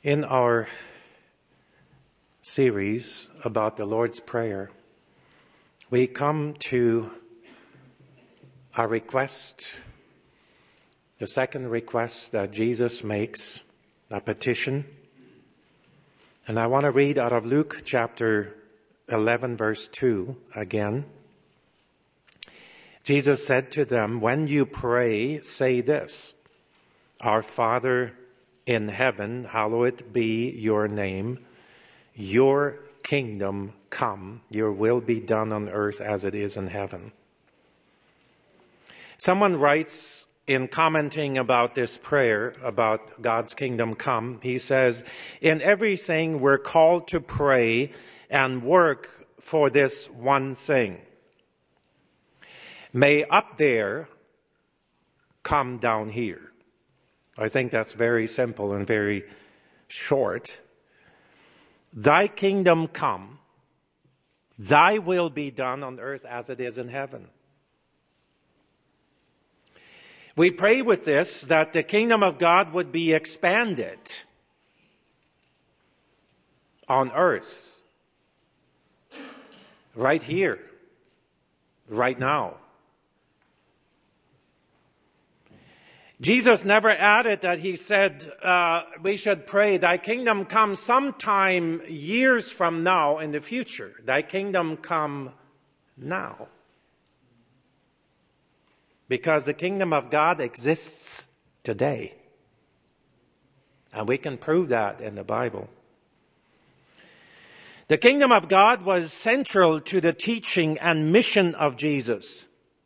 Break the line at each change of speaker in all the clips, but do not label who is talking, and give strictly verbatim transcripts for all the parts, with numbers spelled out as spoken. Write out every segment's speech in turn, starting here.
In our series about the Lord's Prayer, we come to a request, the second request that Jesus makes, a petition. And I want to read out of Luke chapter eleven, verse two again. Jesus said to them, "When you pray, say this, Our Father in heaven, hallowed be your name. Your kingdom come. Your will be done on earth as it is in heaven." Someone writes in commenting about this prayer, about God's kingdom come, he says, "In everything we're called to pray and work for this one thing. May up there come down here." I think that's very simple and very short. Thy kingdom come, thy will be done on earth as it is in heaven. We pray with this that the kingdom of God would be expanded on earth, right here, right now. Jesus never added that he said uh, we should pray, thy kingdom come sometime years from now in the future. Thy kingdom come now. Because the kingdom of God exists today. And we can prove that in the Bible. The kingdom of God was central to the teaching and mission of Jesus.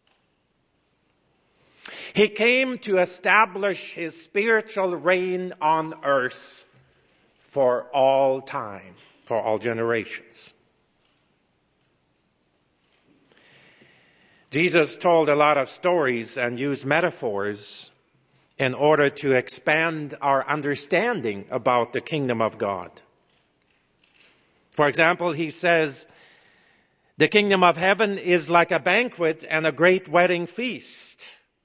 He came to establish his spiritual reign on earth for all time, for all generations. Jesus told a lot of stories and used metaphors in order to expand our understanding about the kingdom of God. For example, he says, the kingdom of heaven is like a banquet and a great wedding feast.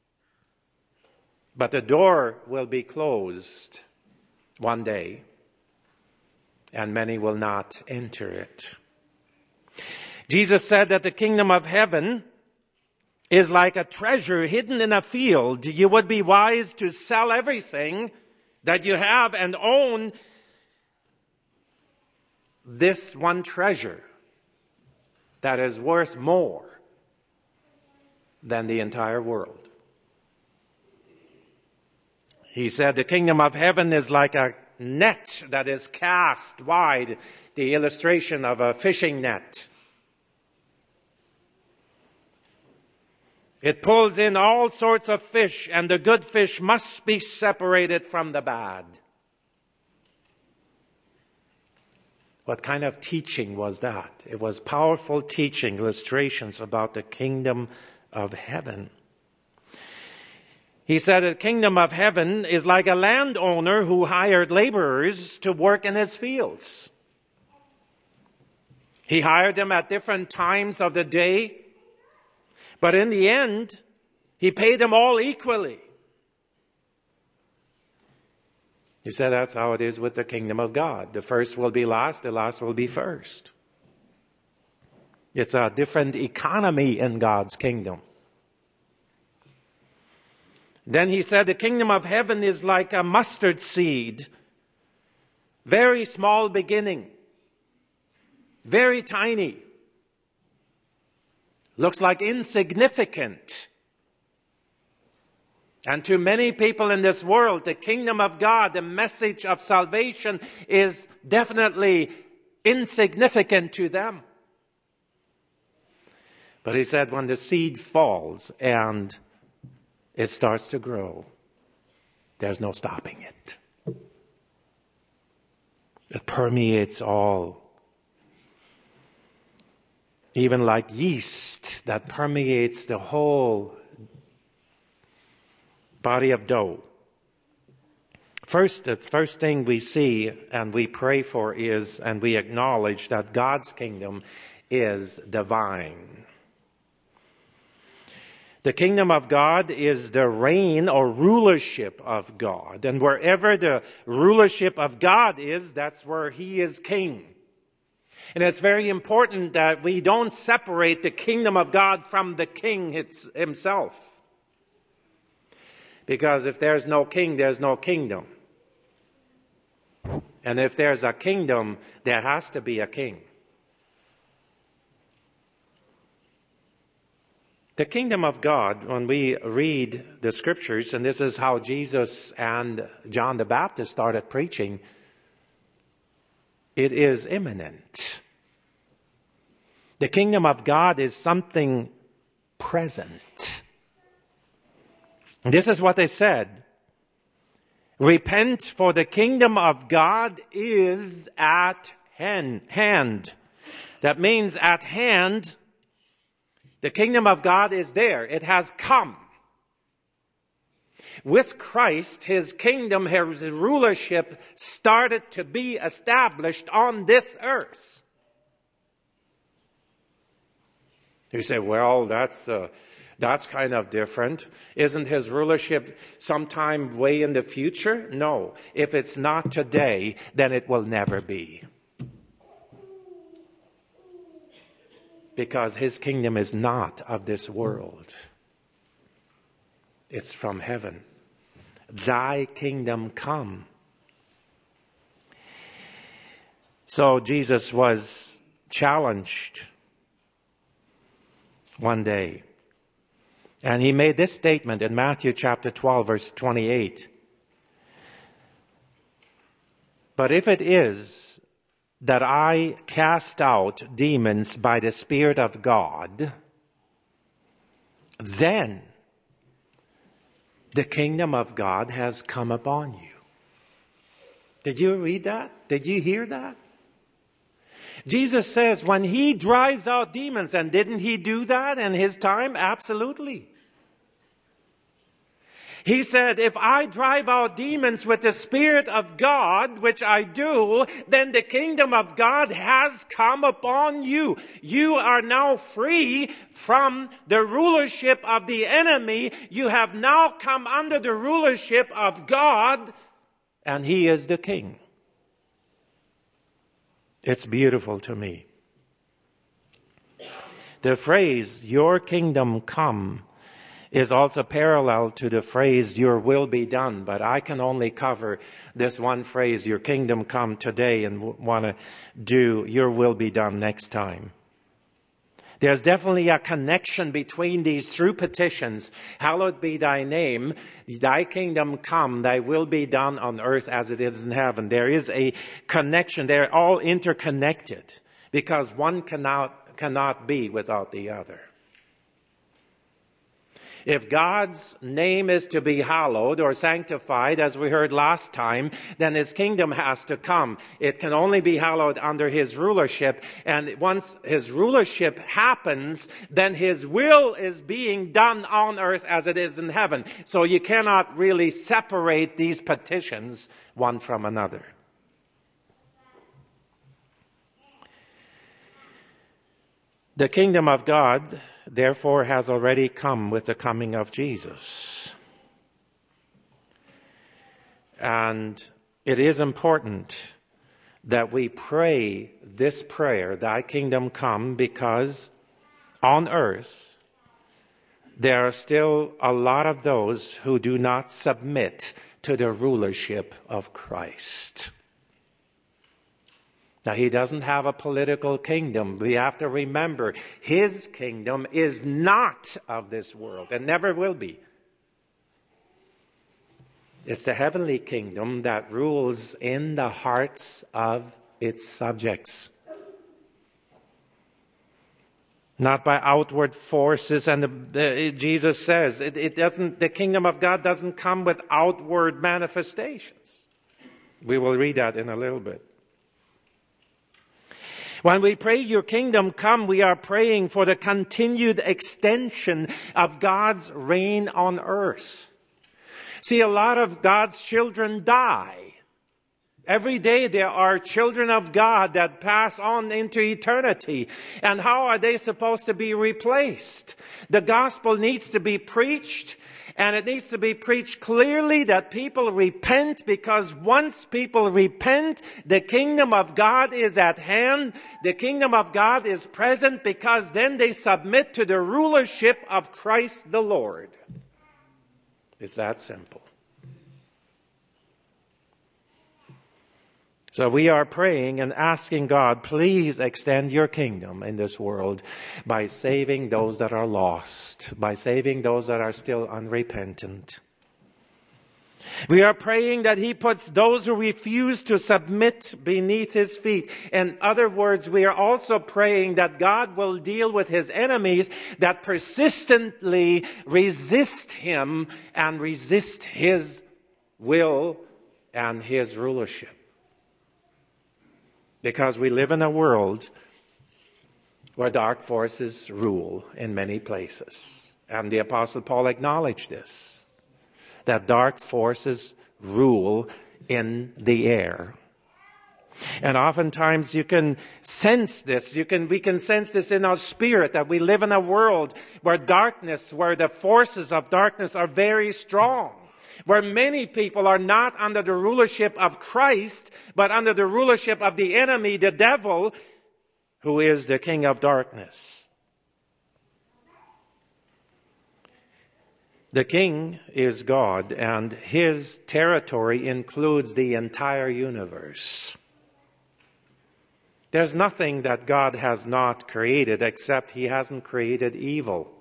But the door will be closed one day, and many will not enter it. Jesus said that the kingdom of heaven is like a treasure hidden in a field. You would be wise to sell everything that you have and own this one treasure that is worth more than the entire world. He said the kingdom of heaven is like a net that is cast wide, the illustration of a fishing net. It pulls in all sorts of fish, and the good fish must be separated from the bad. What kind of teaching was that? It was powerful teaching, illustrations about the kingdom of heaven. He said the kingdom of heaven is like a landowner who hired laborers to work in his fields. He hired them at different times of the day, but in the end, he paid them all equally. He said that's how it is with the kingdom of God. The first will be last, the last will be first. It's a different economy in God's kingdom. Then he said the kingdom of heaven is like a mustard seed. Very small beginning. Very tiny. Looks like insignificant. And to many people in this world, the kingdom of God, the message of salvation is definitely insignificant to them. But he said when the seed falls and it starts to grow, there's no stopping it. It permeates all. Even like yeast that permeates the whole body of dough. First, the first thing we see and we pray for is, and we acknowledge that God's kingdom is divine. The kingdom of God is the reign or rulership of God. And wherever the rulership of God is, that's where he is king. And it's very important that we don't separate the kingdom of God from the king himself. Because if there's no king, there's no kingdom. And if there's a kingdom, there has to be a king. The kingdom of God, when we read the scriptures, and this is how Jesus and John the Baptist started preaching, it is imminent. The kingdom of God is something present. This is what they said. Repent, for the kingdom of God is at hand. That means at hand. The kingdom of God is there. It has come. With Christ, his kingdom, his rulership started to be established on this earth. You say, well, that's uh, that's kind of different. Isn't his rulership sometime way in the future? No. If it's not today, then it will never be. Because his kingdom is not of this world. It's from heaven. Thy kingdom come. So Jesus was challenged one day. And he made this statement in Matthew chapter twelve, verse twenty-eight. But if it is that I cast out demons by the Spirit of God, then the kingdom of God has come upon you. Did you read that? Did you hear that? Jesus says when he drives out demons, and didn't he do that in his time? Absolutely. He said, if I drive out demons with the Spirit of God, which I do, then the kingdom of God has come upon you. You are now free from the rulership of the enemy. You have now come under the rulership of God, and he is the king. It's beautiful to me. The phrase, your kingdom come, is also parallel to the phrase, your will be done. But I can only cover this one phrase, your kingdom come, today, and w- want to do your will be done next time. There's definitely a connection between these through petitions. Hallowed be thy name, thy kingdom come, thy will be done on earth as it is in heaven. There is a connection. They're all interconnected because one cannot, cannot be without the other. If God's name is to be hallowed or sanctified, as we heard last time, then his kingdom has to come. It can only be hallowed under his rulership. And once his rulership happens, then his will is being done on earth as it is in heaven. So you cannot really separate these petitions one from another. The kingdom of God, therefore, has already come with the coming of Jesus. And it is important that we pray this prayer, thy kingdom come, because on earth there are still a lot of those who do not submit to the rulership of Christ. Now, he doesn't have a political kingdom. We have to remember, his kingdom is not of this world and never will be. It's the heavenly kingdom that rules in the hearts of its subjects. Not by outward forces. And the, the, Jesus says it, it doesn't. The kingdom of God doesn't come with outward manifestations. We will read that in a little bit. When we pray, your kingdom come, we are praying for the continued extension of God's reign on earth. See, a lot of God's children die. Every day there are children of God that pass on into eternity. And how are they supposed to be replaced? The gospel needs to be preached, and it needs to be preached clearly that people repent, because once people repent, the kingdom of God is at hand. The kingdom of God is present, because then they submit to the rulership of Christ the Lord. It's that simple. So we are praying and asking God, please extend your kingdom in this world by saving those that are lost, by saving those that are still unrepentant. We are praying that he puts those who refuse to submit beneath his feet. In other words, we are also praying that God will deal with his enemies that persistently resist him and resist his will and his rulership. Because we live in a world where dark forces rule in many places. And the Apostle Paul acknowledged this, that dark forces rule in the air. And oftentimes you can sense this. You can, we can sense this in our spirit, that we live in a world where darkness, where the forces of darkness are very strong. Where many people are not under the rulership of Christ, but under the rulership of the enemy, the devil, who is the king of darkness. The king is God, and his territory includes the entire universe. There's nothing that God has not created, except he hasn't created evil.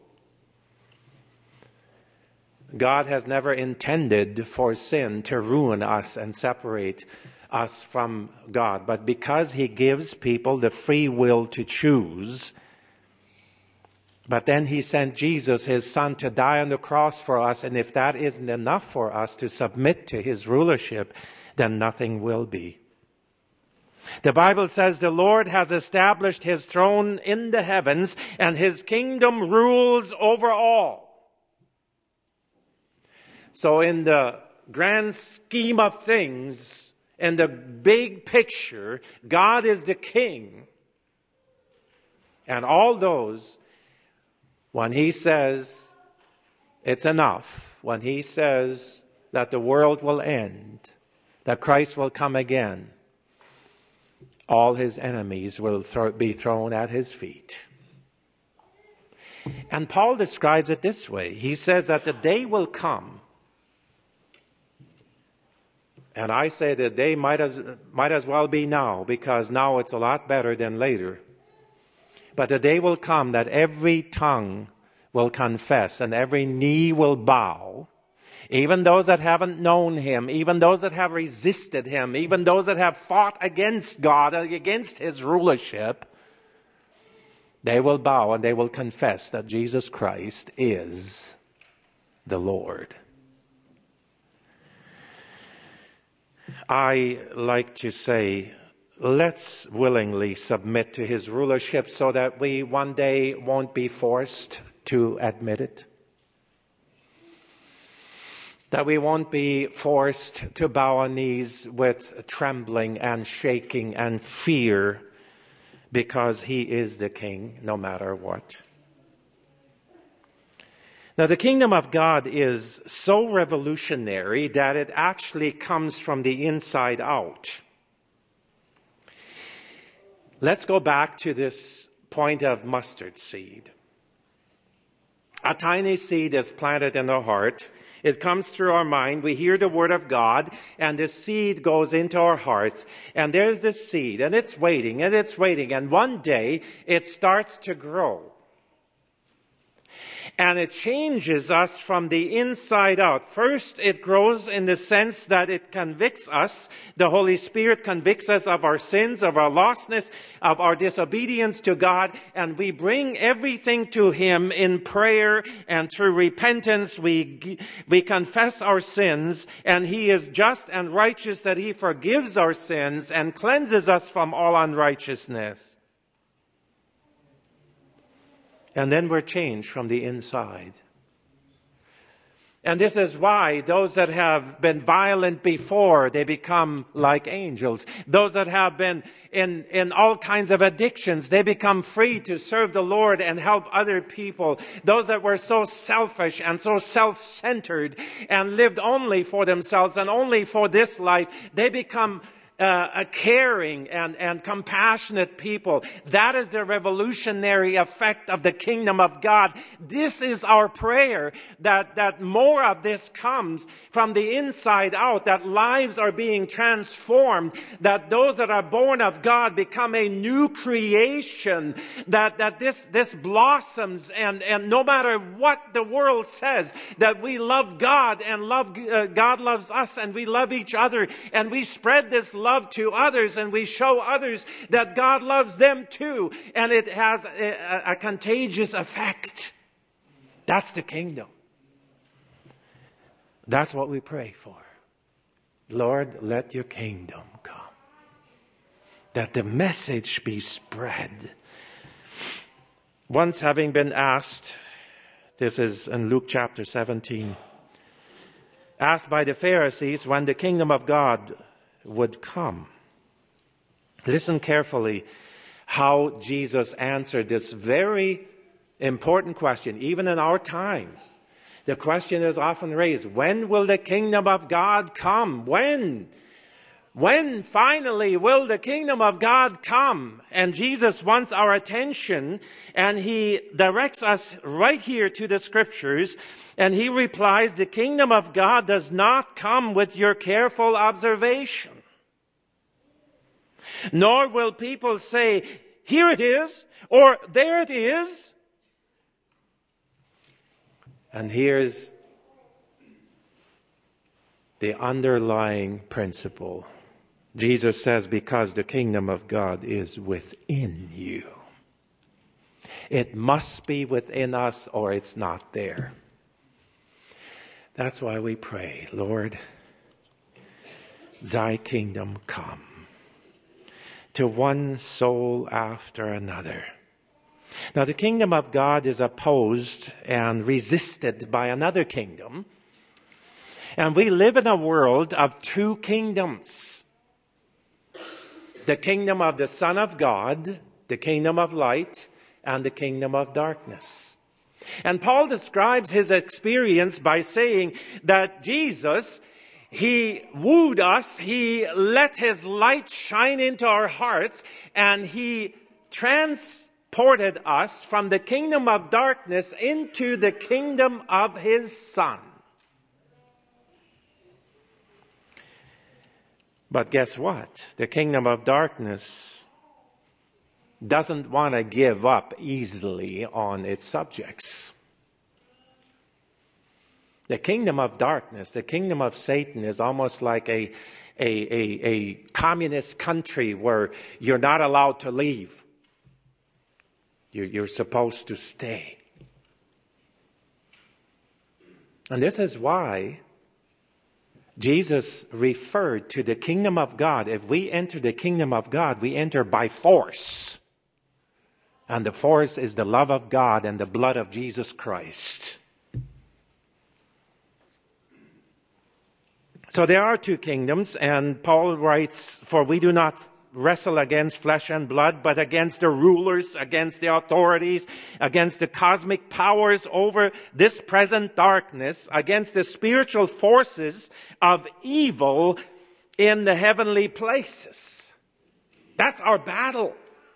God has never intended for sin to ruin us and separate us from God. But because he gives people the free will to choose, but then he sent Jesus, his son, to die on the cross for us. And if that isn't enough for us to submit to his rulership, then nothing will be. The Bible says the Lord has established his throne in the heavens, and his kingdom rules over all. So in the grand scheme of things, in the big picture, God is the king. And all those, when he says it's enough, when he says that the world will end, that Christ will come again, all his enemies will th- be thrown at his feet. And Paul describes it this way. He says that the day will come, and I say the day might as, might as well be now, because now it's a lot better than later. But the day will come that every tongue will confess and every knee will bow. Even those that haven't known him, even those that have resisted him, even those that have fought against God, against his rulership, they will bow and they will confess that Jesus Christ is the Lord. I like to say, let's willingly submit to his rulership so that we one day won't be forced to admit it. That we won't be forced to bow our knees with trembling and shaking and fear, because he is the king no matter what. Now, the kingdom of God is so revolutionary that it actually comes from the inside out. Let's go back to this point of mustard seed. A tiny seed is planted in the heart. It comes through our mind. We hear the word of God, and the seed goes into our hearts. And there's this seed, and it's waiting, and it's waiting. And one day, it starts to grow. And it changes us from the inside out. First, it grows in the sense that it convicts us. The Holy Spirit convicts us of our sins, of our lostness, of our disobedience to God. And we bring everything to him in prayer, and through repentance we, we confess our sins. And he is just and righteous that he forgives our sins and cleanses us from all unrighteousness. And then we're changed from the inside. And this is why those that have been violent before, they become like angels. Those that have been in, in all kinds of addictions, they become free to serve the Lord and help other people. Those that were so selfish and so self-centered and lived only for themselves and only for this life, they become Uh, a caring and, and compassionate people. That is the revolutionary effect of the kingdom of God. This is our prayer, that, that more of this comes from the inside out, that lives are being transformed, that those that are born of God become a new creation, that, that this, this blossoms, and, and no matter what the world says, that we love God and love, uh, God loves us, and we love each other, and we spread this love love to others, and we show others that God loves them too, and it has a, a, a contagious effect. That's the kingdom. That's what we pray for. Lord, let your kingdom come, that the message be spread. Once having been asked, this is in Luke chapter seventeen, asked by the Pharisees when the kingdom of God would come. Listen carefully how Jesus answered this very important question, even in our time. The question is often raised, when will the kingdom of God come? When? When finally will the kingdom of God come? And Jesus wants our attention, and he directs us right here to the scriptures, and he replies, the kingdom of God does not come with your careful observation. Nor will people say, here it is, or there it is. And here's the underlying principle. Jesus says, because the kingdom of God is within you. It must be within us, or it's not there. That's why we pray, Lord, thy kingdom come to one soul after another. Now, the kingdom of God is opposed and resisted by another kingdom. And we live in a world of two kingdoms. The kingdom of the Son of God, the kingdom of light, and the kingdom of darkness. And Paul describes his experience by saying that Jesus, he wooed us, he let his light shine into our hearts, and he transported us from the kingdom of darkness into the kingdom of his Son. But guess what? The kingdom of darkness doesn't want to give up easily on its subjects. The kingdom of darkness, the kingdom of Satan, is almost like a, a, a, a communist country where you're not allowed to leave. You're, you're supposed to stay. And this is why Jesus referred to the kingdom of God. If we enter the kingdom of God, we enter by force. And the force is the love of God and the blood of Jesus Christ. So there are two kingdoms, and Paul writes, for we do not wrestle against flesh and blood, but against the rulers, against the authorities, against the cosmic powers over this present darkness, against the spiritual forces of evil in the heavenly places. That's our battle.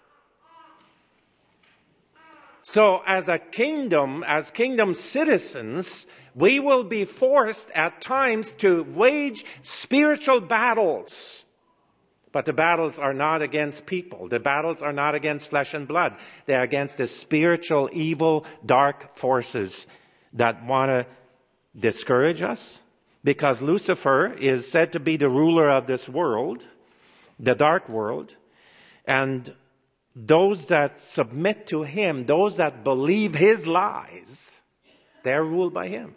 So as a kingdom, as kingdom citizens, we will be forced at times to wage spiritual battles. But the battles are not against people. The battles are not against flesh and blood. They are against the spiritual, evil, dark forces that want to discourage us. Because Lucifer is said to be the ruler of this world, the dark world. And those that submit to him, those that believe his lies, they're ruled by him.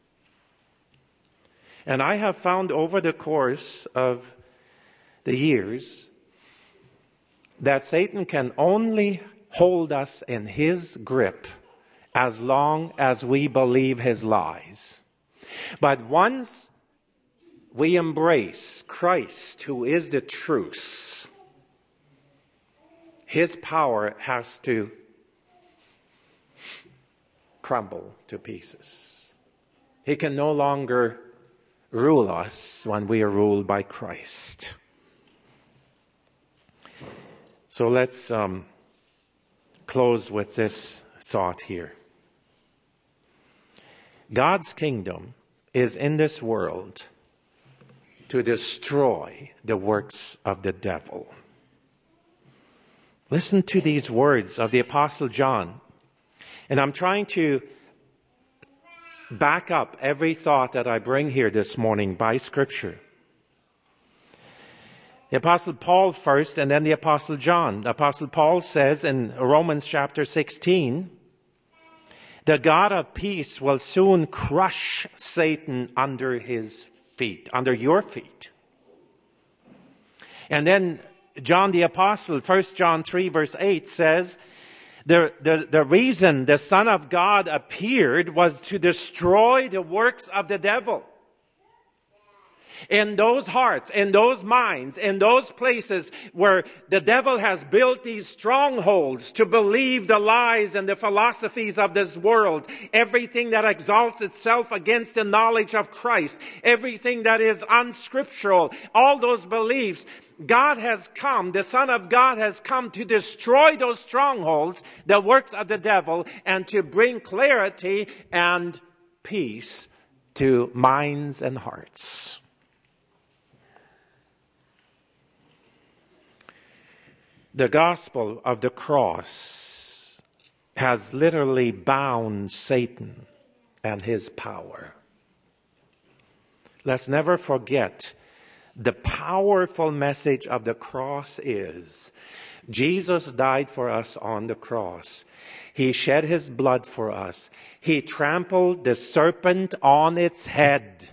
And I have found over the course of the years that Satan can only hold us in his grip as long as we believe his lies. But once we embrace Christ, who is the truth, his power has to crumble to pieces. He can no longer rule us when we are ruled by Christ. So let's um, close with this thought here. God's kingdom is in this world to destroy the works of the devil. Listen to these words of the Apostle John. And I'm trying to back up every thought that I bring here this morning by Scripture. The Apostle Paul first, and then the Apostle John. The Apostle Paul says in Romans chapter sixteen, the God of peace will soon crush Satan under his feet, under your feet. And then John the Apostle, First John three verse eight says, the, the, the reason the Son of God appeared was to destroy the works of the devil. In those hearts, in those minds, in those places where the devil has built these strongholds to believe the lies and the philosophies of this world, everything that exalts itself against the knowledge of Christ, everything that is unscriptural, all those beliefs, God has come, the Son of God has come to destroy those strongholds, the works of the devil, and to bring clarity and peace to minds and hearts. The gospel of the cross has literally bound Satan and his power. Let's never forget the powerful message of the cross is Jesus died for us on the cross. He shed his blood for us. He trampled the serpent on its head.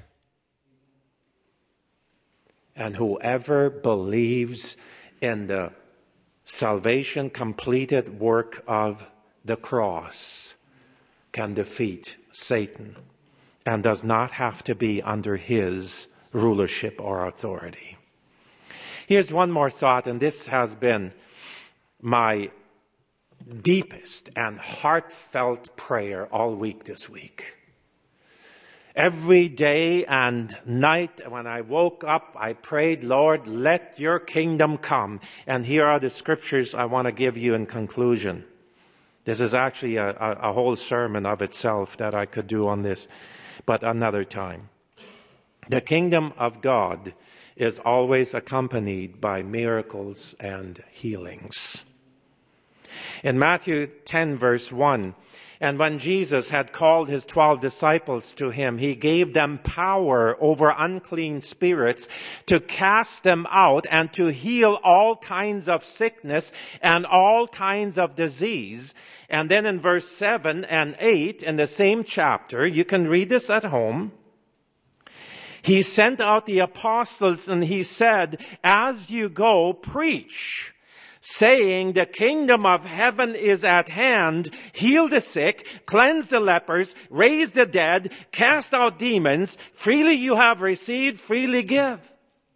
And whoever believes in the salvation completed work of the cross can defeat Satan and does not have to be under his rulership or authority. Here's one more thought, and this has been my deepest and heartfelt prayer all week this week. Every day and night when I woke up, I prayed, Lord, let your kingdom come. And here are the scriptures I want to give you in conclusion. This is actually a, a, a whole sermon of itself that I could do on this, but another time. The kingdom of God is always accompanied by miracles and healings. In Matthew ten, verse one, and when Jesus had called his twelve disciples to him, he gave them power over unclean spirits to cast them out and to heal all kinds of sickness and all kinds of disease. And then in verse seven and eight in the same chapter, you can read this at home. He sent out the apostles and he said, as you go, preach, saying the kingdom of heaven is at hand, heal the sick, cleanse the lepers, raise the dead, cast out demons, freely you have received, freely give.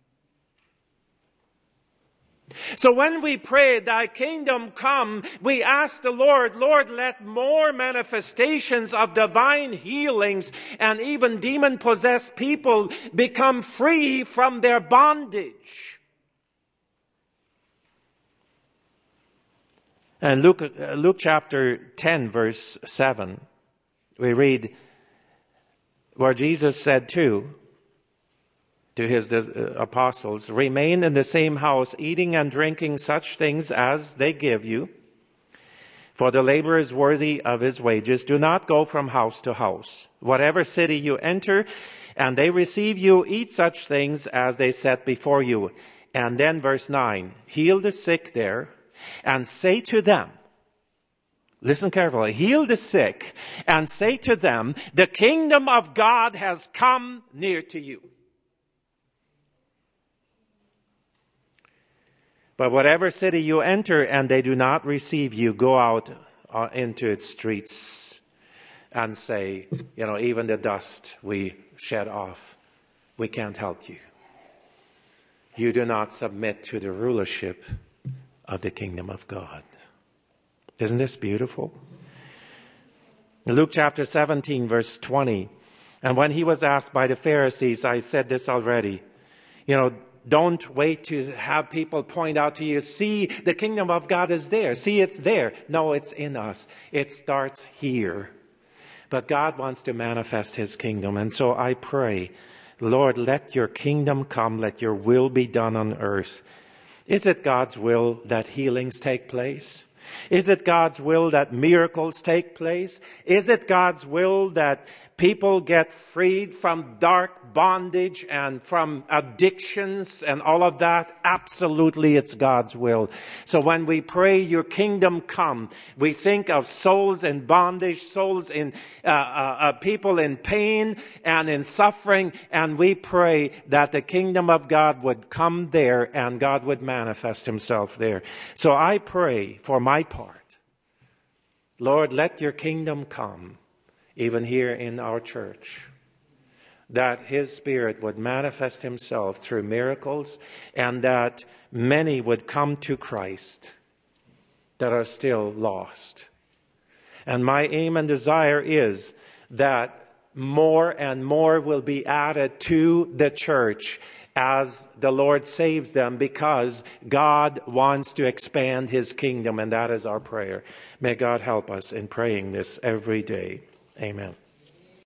So when we pray, thy kingdom come, we ask the Lord, Lord, let more manifestations of divine healings and even demon-possessed people become free from their bondage. And Luke, uh, Luke chapter ten, verse seven, we read where Jesus said too, to his uh, apostles, remain in the same house, eating and drinking such things as they give you, for the laborer is worthy of his wages. Do not go from house to house. Whatever city you enter, and they receive you, eat such things as they set before you. And then verse nine, heal the sick there, and say to them, listen carefully, heal the sick, and say to them, the kingdom of God has come near to you. But whatever city you enter and they do not receive you, go out uh, into its streets and say, you know, even the dust we shed off, we can't help you. You do not submit to the rulership of the kingdom of God. Isn't this beautiful? In Luke chapter seventeen, verse twenty, and when he was asked by the Pharisees, I said this already, you know, don't wait to have people point out to you, see, the kingdom of God is there. See, it's there. No, it's in us. It starts here. But God wants to manifest his kingdom. And so I pray, Lord, let your kingdom come. Let your will be done on earth. Is it God's will that healings take place? Is it God's will that miracles take place? Is it God's will that people get freed from dark bondage and from addictions and all of that? Absolutely, it's God's will. So when we pray, your kingdom come, we think of souls in bondage, souls in uh, uh, uh, people in pain and in suffering, and we pray that the kingdom of God would come there and God would manifest himself there. So I pray for my part, Lord, let your kingdom come, even here in our church, that his Spirit would manifest himself through miracles and that many would come to Christ that are still lost. And my aim and desire is that more and more will be added to the church as the Lord saves them, because God wants to expand his kingdom, and that is our prayer. May God help us in praying this every day. Amen.